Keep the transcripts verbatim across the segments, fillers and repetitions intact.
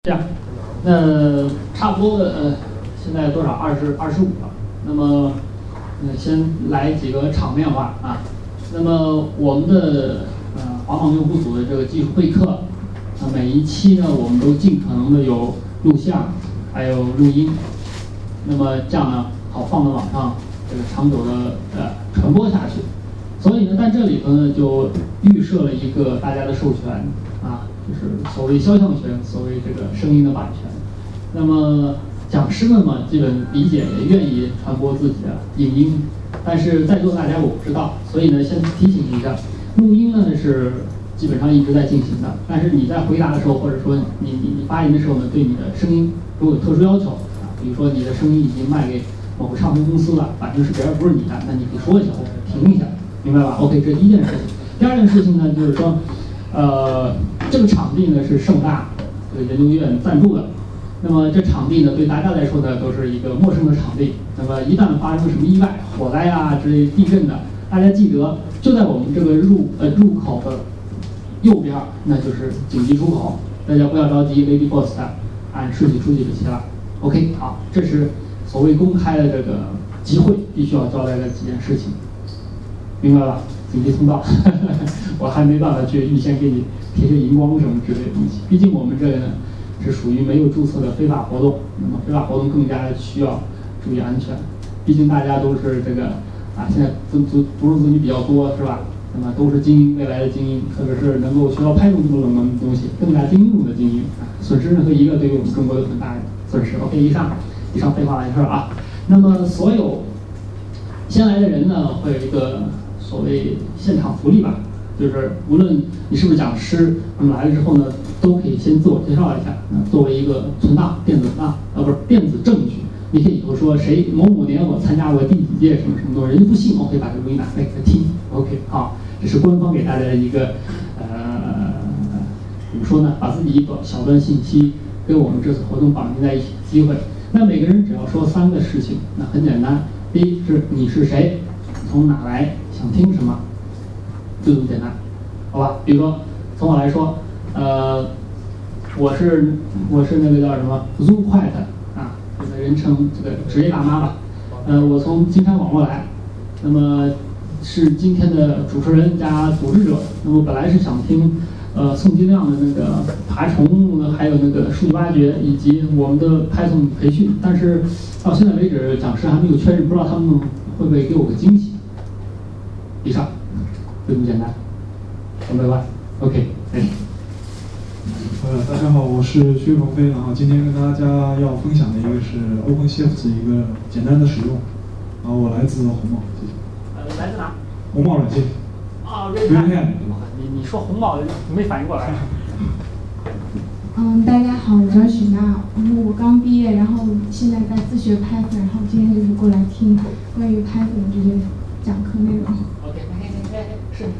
这样，那差不多的呃，现在多少？二十二十五了。那么，呃，先来几个场面话啊。那么我们的呃华网用户组的这个技术会课，那每一期呢，我们都尽可能的有录像，还有录音。那么这样呢，好放到网上，这个长久的呃传播下去。所以呢，在这里头呢，就预设了一个大家的授权啊。就是所谓肖像权，所谓这个声音的版权。那么讲师们嘛，基本理解也愿意传播自己的影音，但是在座大家我不知道，所以呢先提醒一下，录音呢是基本上一直在进行的，但是你在回答的时候，或者说你你你发言的时候呢，对你的声音如果有特殊要求啊，比如说你的声音已经卖给某个唱片公司了，反正是别人不是你的，那你可以说一下或者停一下，明白吧 ？OK， 这是第一件事情。第二件事情呢，就是说。呃，这个场地呢是盛大这个研究院赞助的，那么这场地呢对大家来说呢都是一个陌生的场地。那么一旦发生什么意外、火灾啊之类地震的，大家记得就在我们这个入呃入口的右边，那就是紧急出口，大家不要着急 ，Lady Boss 按顺序出去就行了。OK， 好，这是所谓公开的这个集会必须要交代的几件事情，明白吧？紧急通道，呵呵我还没办法去预先给你贴贴荧光什么之类的东西。毕竟我们这个呢是属于没有注册的非法活动，那么非法活动更加需要注意安全。毕竟大家都是这个啊，现在独独独生子女比较多，是吧？那么都是精英，未来的精英，特别是能够学到拍这么多冷门的东西，更加精英的精英，啊，损失任何一个对于我们中国有很大的损失。OK， 以上以上废话完事儿啊。那么所有先来的人呢，会有一个所谓现场福利吧，就是无论你是不是讲师，那么来了之后呢，都可以先自我介绍一下，呃、作为一个存档、电子档啊，不是电子证据。你可以以后说谁某某年我参加过第几届什么什么东西，人家不信，我可以把这个录音拿来给他听。OK， 好，这是官方给大家的一个呃，怎么说呢？把自己一个小段信息跟我们这次活动绑定在一起的机会。那每个人只要说三个事情，那很简单。第一是你是谁，从哪来，想听什么，就这么简单，好吧？比如说从我来说，呃，我是我是那个叫什么 Zoom 快的啊，这个人称这个职业大妈吧。呃，我从金山网络来，那么是今天的主持人加组织者。那么本来是想听呃宋金亮的那个爬虫，还有那个数据挖掘以及我们的 Python 培训，但是到现在为止讲师还没有确认，不知道他们会不会给我个惊喜。以上就这么简单，明白吧 ？OK， 哎。 呃，大家好，我是薛鹏飞，然后今天跟大家要分享的一个是 OpenShift 一个简单的使用，然后我来自红帽，谢谢。 呃，来自哪？ 红帽软件。 啊 ，Redhat。你你说红帽，没反应过来。 嗯，大家好，我叫许娜，嗯，我刚毕业，然后现在在自学 Python， 然后今天就是过来听关于 Python 的这些讲课内容。 OK， 是是是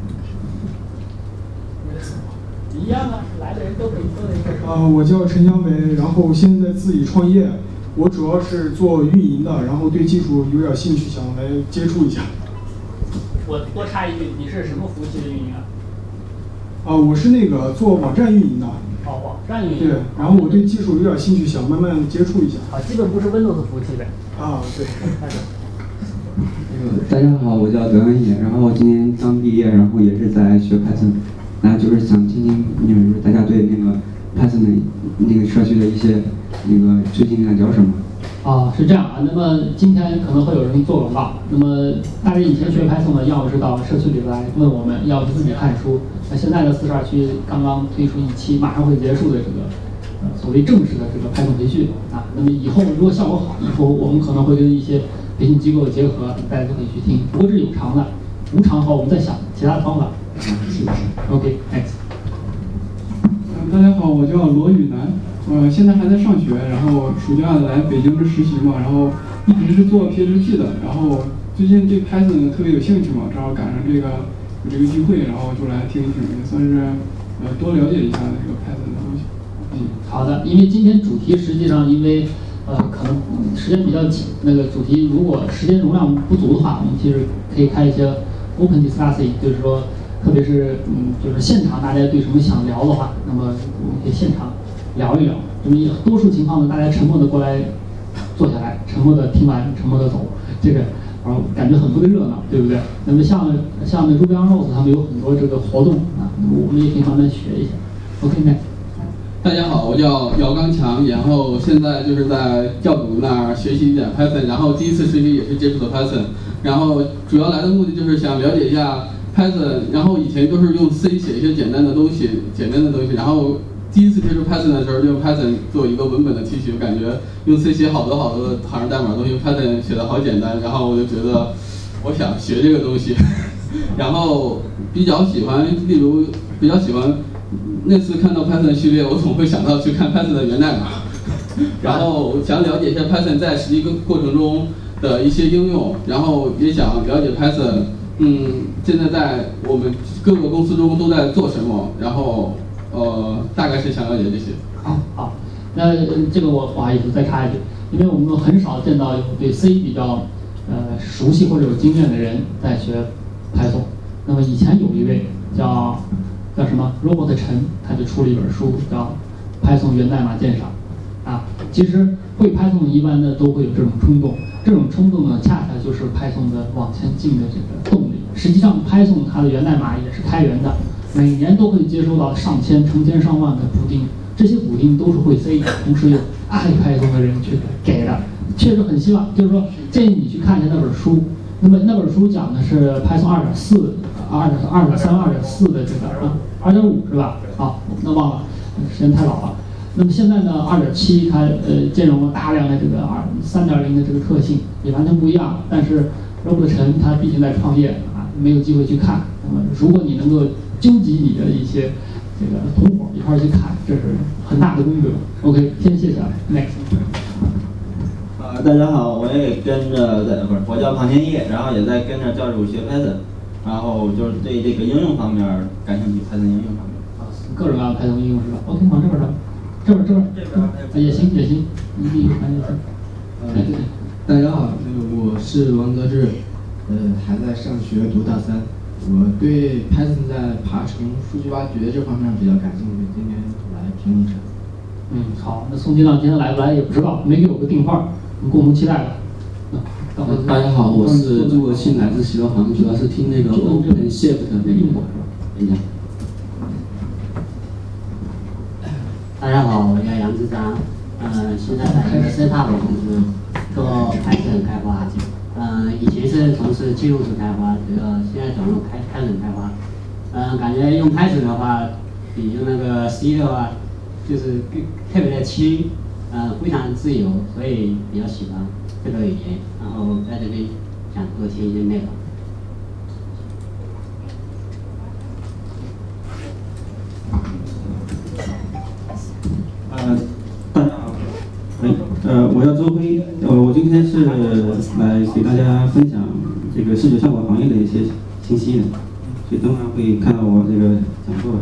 是。一样啊，来的人都可以都得说。 啊，我叫陈江伟，然后现在自己创业，我主要是做运营的，然后对技术有点兴趣，想来接触一下。 我多插一句，你是什么服务器的运营啊？ 啊，我是那个做网站运营的。 哦，网站运营。 对，然后我对技术有点兴趣，想慢慢接触一下。 啊，基本不是 Windows 服务器呗。 啊，对。 大家好，我叫德文野，然后今年刚毕业，然后也是在学 Python， 那就是想听听你们大家对那个 Python 的那个社区的一些那个最近在聊什么？ 啊，是这样啊。那么今天可能会有人做广告。那么大家以前学 Python 呢，要么是到社区里来问我们，要么是自己看书。那现在的四十二区刚刚推出一期马上会结束的这个呃所谓正式的这个 Python 培训啊。那么以后如果效果好，以后我们可能会跟一些培训机构结合，大家都可以去听。不过这是有偿的，无偿后我们再想其他的方法。OK， next。 大家好，我叫罗宇南，呃，现在还在上学，然后暑假来北京这实习嘛，然后一直是做 P H P 的，然后最近对 Python 特别有兴趣嘛，正好赶上这个有这个机会，然后就来听一听，也算是呃多了解一下这个 Python 的东西。 嗯，好的，因为今天主题实际上因为呃可能时间比较紧，那个主题如果时间容量不足的话，我们其实可以开一些 open discussing， 就是说。特别是嗯，就是现场大家对什么想聊的话，那么我们可以现场聊一聊。因为多数情况呢，大家沉默的过来坐下来，沉默的听完，沉默的走，这个然后感觉很不的热闹，对不对？那么像像那 Ruby on Rails 他们有很多这个活动啊，我们也可以慢慢学一下。OK， 那。 大家好，我叫姚刚强，然后现在就是在教主那儿学习一点 Python， 然后第一次实习也是接触的 Python， 然后主要来的目的就是想了解一下 Python， 然后以前都是用 C 写一些简单的东西，简单的东西，然后第一次接触 Python 的时候，用 Python 做一个文本的提取，感觉用 C 写好多好多的行代码都用 Python 写的好简单，然后我就觉得我想学这个东西，然后比较喜欢，例如比较喜欢。那次看到 Python 序列，我总会想到去看 Python 的源代码，然后想了解一下 Python 在实际过程中的一些应用，然后也想了解 Python， 嗯，现在在我们各个公司中都在做什么，然后呃，大概是想了解这些。 好，好，那这个我不好意思再插一句，因为我们很少见到有对 C 比较呃熟悉或者有经验的人在学 Python。那么以前有一位叫。叫什么 Robert 陈，他就出了一本书叫 Python 源代码鉴赏啊。其实会 Python 一般的都会有这种冲动，这种冲动呢，恰恰就是 Python 的往前进的这个动力。实际上 Python 它的源代码也是开源的，每年都会接收到上千、成千上万的补丁，这些补丁都是会 C， 同时有爱 Python 的人去给的。确实很希望，就是说建议你去看一下那本书。那么那本书讲的是 Python 二点四、二点二点三、二点四的这个啊，二点五是吧？好，那忘了，时间太老了。那么现在呢，二点七它呃兼容了大量的这个二三点零的这个特性，也完全不一样。但是 Robert 陈他毕竟在创业啊，没有机会去看。那么如果你能够纠集你的一些这个同伙一块儿去看，这是很大的功德。OK， 先谢谢啊 ，Next。 呃，大家好，我也跟着在不是，我叫庞天一，然后也在跟着教主学 Python， 然后就是对这个应用方面感兴趣 ，Python 应用方面。 啊，各种各样的 Python 应用是吧 ？OK， 往这边上，这边这边， 这边、 嗯、也行也行，一地一传也行。 呃，大家好，我是王泽志，呃，还在上学，读大三。我对 Python 在爬虫、数据挖掘这方面比较感兴趣，今天来听一场。 嗯，好，那宋金亮今天来不来也不知道，没给我个定话，我们共同期待吧。 嗯，大家好，我是朱国庆，来自喜乐行，主要是听那个 OpenShift 的那个演讲。 大家好，我叫杨志章，呃，现在在一个 startup 公司做 Python 开发，呃，以前是从事技术式开发，主要现在转入开 Python 开发，嗯、呃，感觉用 Python 的话，比用那个 C 的话，就是特别的轻，呃，非常自由，所以比较喜欢这个语言，然后在这边想多听一些内容。 呃，大家好，哎，呃，我叫周辉，呃，我今天是来给大家分享这个视觉效果行业的一些信息的，所以等会儿会看到我这个讲座。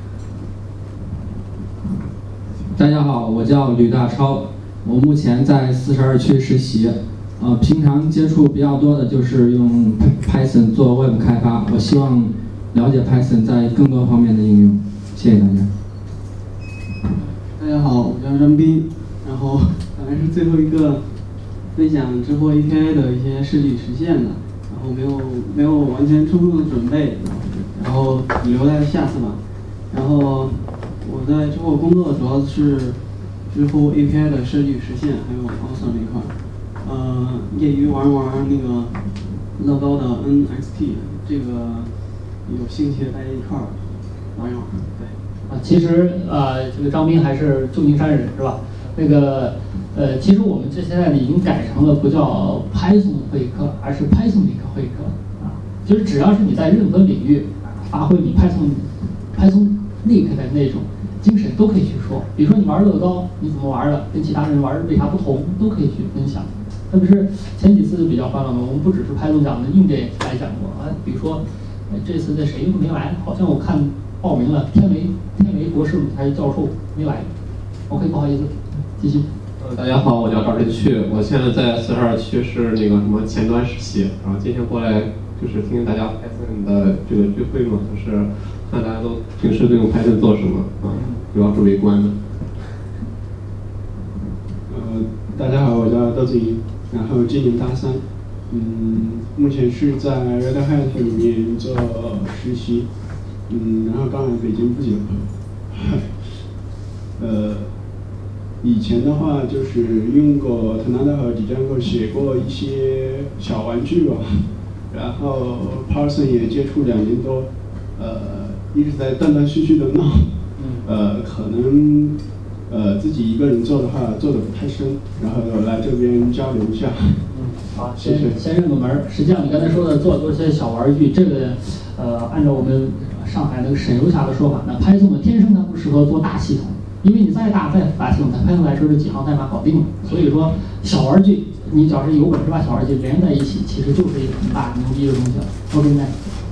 大家好，我叫吕大超，我目前在四十二区实习，呃，平常接触比较多的就是用 Python 做 Web 开发，我希望了解 Python 在更多方面的应用。谢谢大家。 大家好，我叫张斌，然后本来是最后一个分享之后 A P I 的一些设计实现的，然后没有没有完全充分的准备，然后留在下次吧。然后我在之后工作主要是之后 A P I 的设计实现，还有 Author 那块儿，呃，业余玩玩那个乐高的 N X T， 这个有兴趣大家一块儿玩一玩，对。 啊，其实呃，这个张斌还是旧金山人是吧？那个呃，其实我们这现在已经改成了不叫 Python 会课，而是 Pythonic 会课啊。就是只要是你在任何领域发挥你 Python Pythonic 的那种精神，都可以去说。比如说你玩乐高，你怎么玩的，跟其他人玩为啥不同，都可以去分享。特别是前几次就比较欢乐嘛，我们不只是 Python 讲的硬件来讲过啊，比如说呃这次的谁没来，好像我看。报名了，天雷天雷博士还是教授没来 ，OK， 不好意思，继续。 呃，大家好，我叫赵晨旭，我现在在四十二区是那个什么前端实习，然后今天过来就是听大家 Python 的这个聚会嘛，就是看大家都平时都用 Python 做什么啊，主要是围观的。 Housing， 然后今年大三，嗯，目前是在 Red Hat 里面做实习，嗯，然后刚来北京不久，呃，以前的话就是用过 Tornado 和 Django 写过一些小玩具吧，然后 Python 也接触两年多，呃，一直在断断续续的弄，呃，可能呃自己一个人做的话做的不太深，然后来这边交流一下。 嗯，好，先先认个门儿。实际上你刚才说的做多些小玩具，这个呃，按照我们上海那个沈游侠的说法呢 ，Python 呢天生它不适合做大系统。因为你再大再复杂系统，在 Python 来说是几行代码搞定了。所以说小玩具，你只要是有本事把小玩具连在一起，其实就是一个很大牛逼的东西了。OK， 那。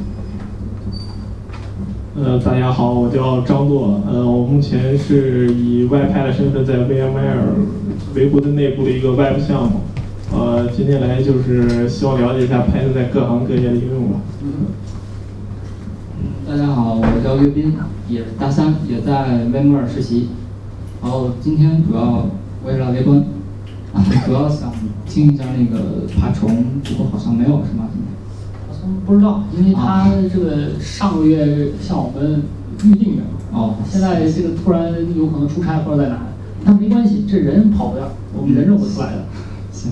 呃，大家好，我叫张洛，呃，我目前是以外派的身份在 VMware 维护的内部的一个 Web 项目，呃，今天来就是希望了解一下 Python 在各行各业的应用吧。 嗯。大家好，我叫岳斌，也是大三，也在 VMware 实习。然后今天主要我也是来围观，啊，主要想听一下那个爬虫，不过好像没有是吗？ 不知道，因为他这个上个月向我们预定的， 哦， 现在这个突然有可能出差或者在哪，但没关系，这人跑不掉，我们人肉不出来的。 行。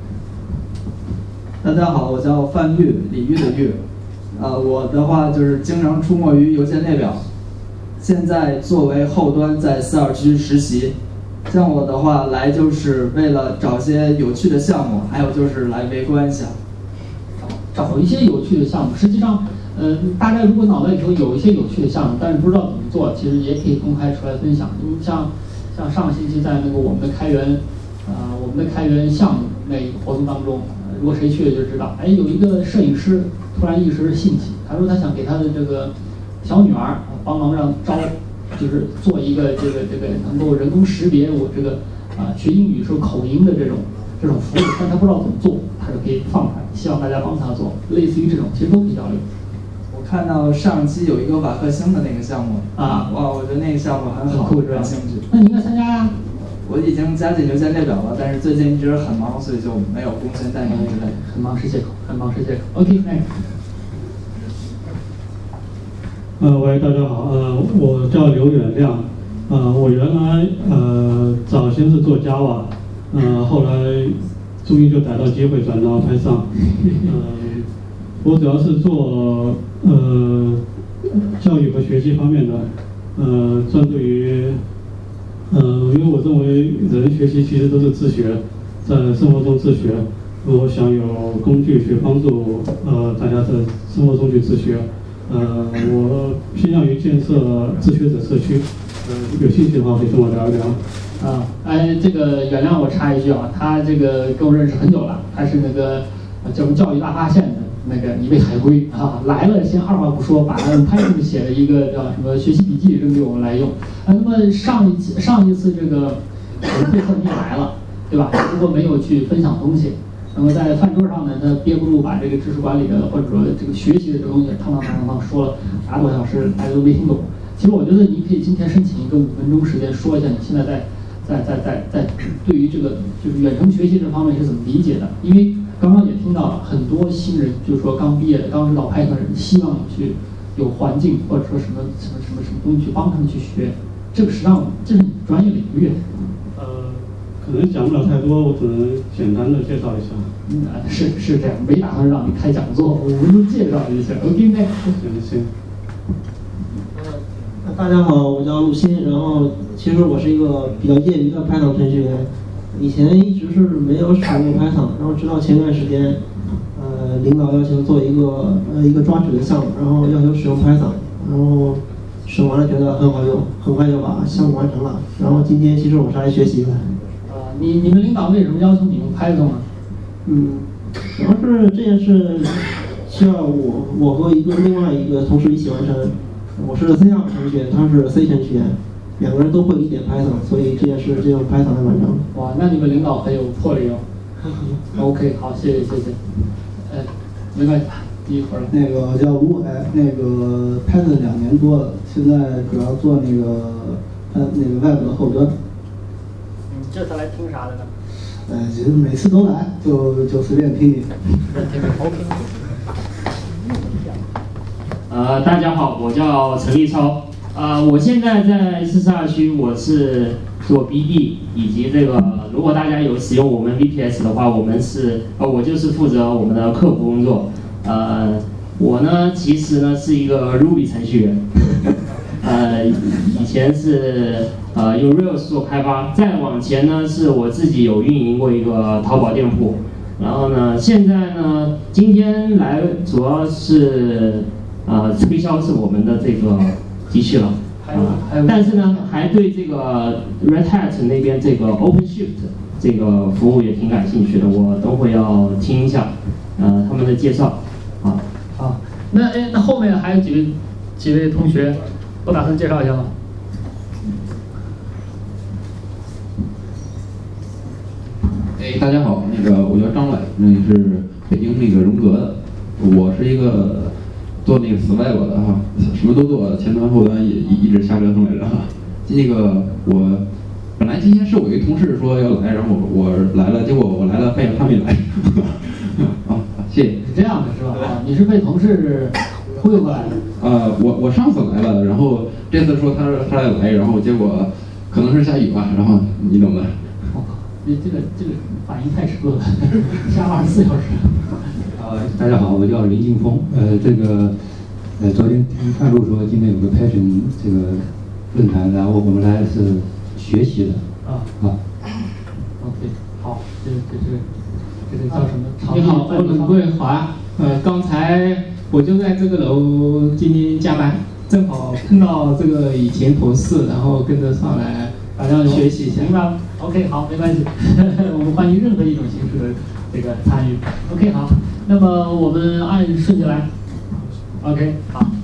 大家好，我叫范玉，李玉的玉，呃，我的话就是经常出没于邮件列表，现在作为后端在四二区实习。像我的话来就是为了找些有趣的项目，还有就是来围观一下。 找一些有趣的项目，实际上，呃，大家如果脑袋里头有一些有趣的项目，但是不知道怎么做，其实也可以公开出来分享。因为像像上个星期在那个我们的开源，呃，我们的开源项目那个活动当中，呃、如果谁去了就知道，哎，有一个摄影师突然一时兴起，他说他想给他的这个小女儿帮忙让招，就是做一个这个这个能够人工识别我这个啊、呃、学英语时候口音的这种这种服务，但他不知道怎么做，他就可以放出来。希望大家帮他做，类似于这种，其实都可以交流。 我看到上期有一个瓦克星的那个项目啊，哇，我觉得那个项目很好，很感兴趣。 那你应该参加呀。 我已经加进邮件列表了，但是最近一直很忙，所以就没有贡献代码之类的。 很忙是借口，很忙是借口。OK， 那。 呃，喂，大家好，呃，我叫刘远亮，呃，我原来呃早先是做 Java， 呃，后来。终于就逮到机会转到 Python， 呃，我主要是做呃教育和学习方面的，呃，专注于呃，因为我认为人学习其实都是自学，在生活中自学。如果想有工具去帮助呃大家在生活中去自学，呃，我偏向于建设自学者社区，呃，有兴趣的话可以跟我聊一聊。 啊，哎，这个原谅我插一句啊，他这个跟我认识很久了，他是那个叫什么教育大发现的那个一位海归啊，来了先二话不说，把 Python 写了一个叫什么学习笔记扔给我们来用。啊，那么上一次上一次这个我们会客你也来了，对吧？不过没有去分享东西。那么在饭桌上呢，他憋不住把这个知识管理的或者说这个学习的这个东西汤汤汤汤说了俩多小时，大家都没听懂。其实我觉得你可以今天申请一个五分钟时间，说一下你现在在。在在在在对于这个就是远程学习这方面是怎么理解的？因为刚刚也听到了很多新人，就是说刚毕业的、刚知道 Python 的人，希望你去有环境或者说什么什么什么什么东西去帮他们去学。这个实际上这是你专业领域。 呃，可能讲不了太多，我只能简单的介绍一下。 嗯，是是这样，没打算让你开讲座，我们就介绍一下。OK， 那行行。 大家好，我叫陆鑫，然后其实我是一个比较业余的 Python 程序员，以前一直是没有使用过 Python， 然后直到前段时间，呃，领导要求做一个呃一个抓取的项目，然后要求使用 Python， 然后使完了觉得很好用，很快就把项目完成了。然后今天其实我是来学习的。 啊，你你们领导为什么要求你用 Python 啊？ 嗯，主要是这件事需要我我和一个另外一个同事一起完成。我是 C 二 程序员，他是 C 程序员，两个人都会一点 Python， 所以这件事就用 Python 来完成。 哇，那你们领导很有魄力哦。OK， 好，谢谢谢谢。呃，没关系，第一会儿。 那个我叫吴伟，那个 Python 两年多了，现在主要做那个呃那个 Web 的后端。 嗯，这次来听啥的呢？ 呃，其实每次都来，就就随便听一听。 呃，大家好，我叫陈立超。呃，我现在在四十二区，我是做 B D 以及这个，如果大家有使用我们 V P S 的话，我们是呃，我就是负责我们的客服工作。呃，我呢其实呢是一个 Ruby 程序员，呃，以前是呃用 Rails 做开发，再往前呢是我自己有运营过一个淘宝店铺，然后呢现在呢今天来主要是呃推销是我们的这个机器了。呃、但是呢，还对这个 Red Hat 那边这个 OpenShift 这个服务也挺感兴趣的，我等会要听一下，呃，他们的介绍，啊， 好，那哎，那后面还有几位几位同学，都打算介绍一下吗？ 哎，大家好，那个我叫张伟，那是北京那个荣格的，我是一个做那个 Swag 的哈，什么都做，前端后端也一直瞎折腾来着哈。那个我本来今天是我一同事说要来，然后我我来了，结果我来了，发现他没来。啊，谢谢。 是这样的是吧？啊，你是被同事忽悠过来的？ 呃，我我上次来了，然后这次说他他来来，然后结果可能是下雨吧，然后你懂的。 我靠，这这个这个反应太迟了，下二十四小时。 呃，大家好，我叫林劲峰。呃，这个呃，昨天听范璐说今天有个 Passion 这个论坛，然后我们来是学习的。 啊啊。 OK， 好，这这是这是叫什么？ 你好，我冷桂华。呃，刚才我就在这个楼今天加班，正好碰到这个以前同事，然后跟着上来大家学习一下。 明白了 ？OK， 好，没关系，我们欢迎任何一种形式的这个参与。OK， 好，那么我们按顺序来。OK， 好。